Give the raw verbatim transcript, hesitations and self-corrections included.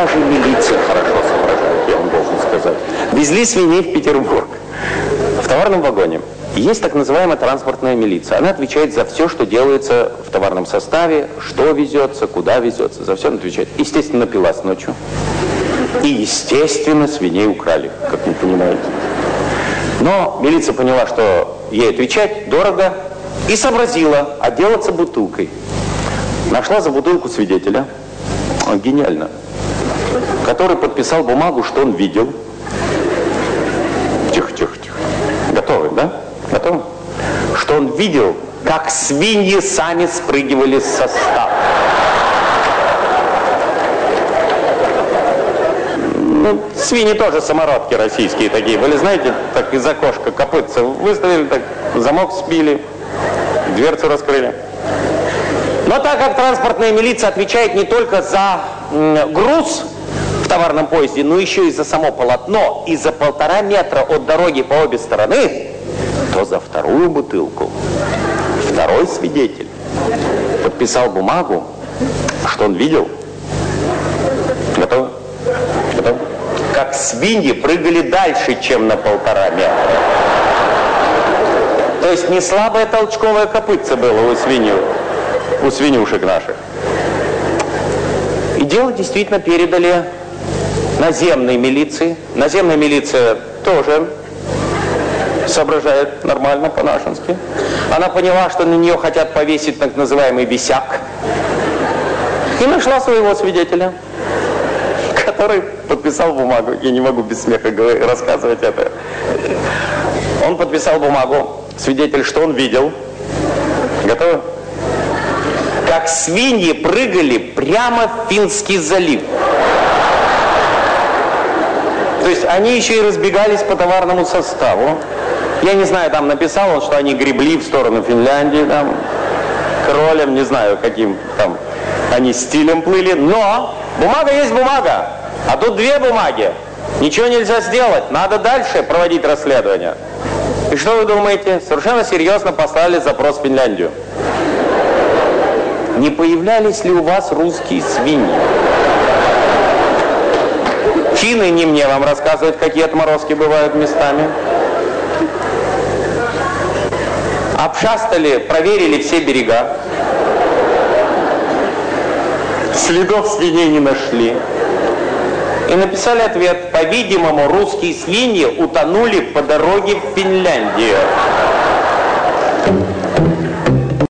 даже милиция хорошо соображает, я вам должен сказать. Везли свиней в Петербург. В товарном вагоне есть так называемая транспортная милиция. Она отвечает за все, что делается в товарном составе, что везется, куда везется. За все она отвечает. Естественно, напилась ночью. И, естественно, свиней украли, как вы понимаете. Но милиция поняла, что ей отвечать дорого, и сообразила отделаться бутылкой. Нашла за бутылку свидетеля, гениально, который подписал бумагу, что он видел. Тихо, тихо, тихо. Готовы, да? Готовы? Что он видел, как свиньи сами спрыгивали с состава. Ну, свиньи тоже самородки российские такие были, знаете, так из окошка копытца выставили, так замок сбили, дверцу раскрыли. Но так как транспортная милиция отвечает не только за м, груз в товарном поезде, но еще и за само полотно, и за полтора метра от дороги по обе стороны, то за вторую бутылку второй свидетель подписал бумагу, что он видел. Готов? Готов? Как свиньи прыгали дальше, чем на полтора метра. То есть не слабое толчковое копытце было у свинью, у свинюшек наших. И дело действительно передали наземной милиции. Наземная милиция тоже соображает нормально по-нашенски. Она поняла, что на нее хотят повесить так называемый висяк. И нашла своего свидетеля, который подписал бумагу. Я не могу без смеха рассказывать это. Он подписал бумагу. Свидетель, что он видел. Готовы? Как свиньи прыгали прямо в Финский залив. То есть они еще и разбегались по товарному составу. Я не знаю, там написал он, что они гребли в сторону Финляндии, там, кролем, не знаю, каким там они стилем плыли. Но бумага есть бумага, а тут две бумаги. Ничего нельзя сделать, надо дальше проводить расследование. И что вы думаете? Совершенно серьезно послали запрос в Финляндию. Не появлялись ли у вас русские свиньи? Финны не мне вам рассказывают, какие отморозки бывают местами. Обшастали, проверили все берега. Следов свиней не нашли. И написали ответ: по-видимому, русские свиньи утонули по дороге в Финляндию.